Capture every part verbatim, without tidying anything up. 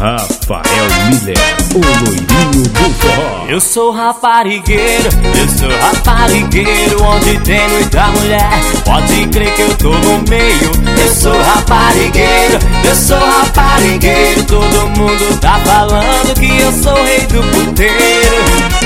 Rafael Miller, o loirinho do forró. Eu sou raparigueiro, eu sou raparigueiro, onde tem muita mulher, pode crer que eu tô no meio. Eu sou raparigueiro, eu sou raparigueiro, todo mundo tá falando que eu sou o rei do puteiro.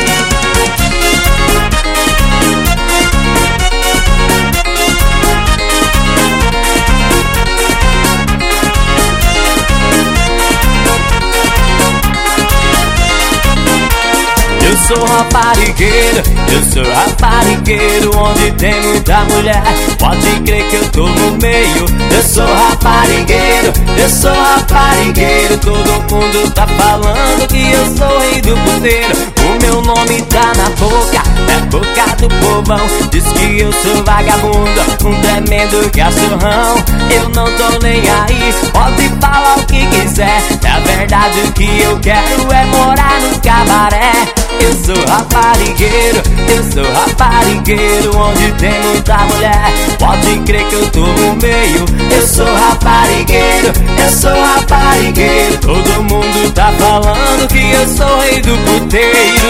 Eu sou raparigueiro, eu sou raparigueiro, onde tem muita mulher, pode crer que eu tô no meio. Eu sou raparigueiro, eu sou raparigueiro, todo mundo tá falando que eu sou o rei do puteiro. O meu nome tá na boca, na boca do povão, diz que eu sou vagabundo, um tremendo cachorrão. Eu não tô nem aí, pode falar o que quiser, na verdade o que eu quero é morar no cabaré. Eu sou raparigueiro, eu sou raparigueiro, onde tem muita mulher, pode crer que eu tô no meio. Eu sou raparigueiro, eu sou raparigueiro, todo mundo tá falando que eu sou o rei do puteiro.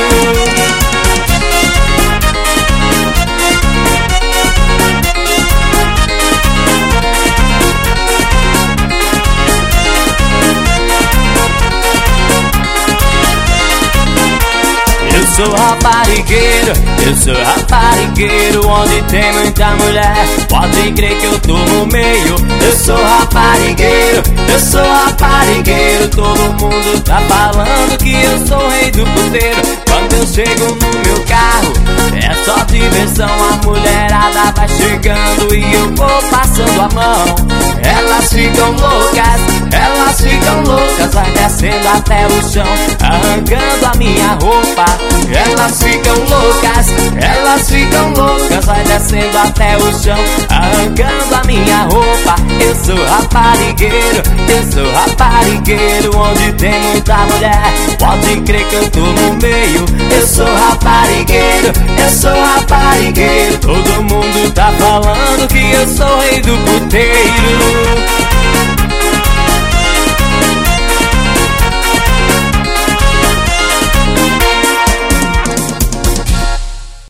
Eu sou raparigueiro, eu sou raparigueiro, onde tem muita mulher, pode crer que eu tô no meio. Eu sou raparigueiro, eu sou raparigueiro, todo mundo tá falando que eu sou o rei do puteiro. Quando eu chego no meu carro, é só diversão, a mulherada vai chegando e eu vou passando a mão. Elas ficam loucas, elas ficam loucas, vai descendo até o chão, arrancando a minha roupa. Elas ficam loucas, elas ficam loucas, vai descendo até o chão, arrancando a minha roupa. Eu sou raparigueiro, eu sou raparigueiro, onde tem muita mulher, pode crer que eu tô no meio. Eu sou raparigueiro, eu sou raparigueiro, todo mundo tá falando que eu sou o rei do puteiro.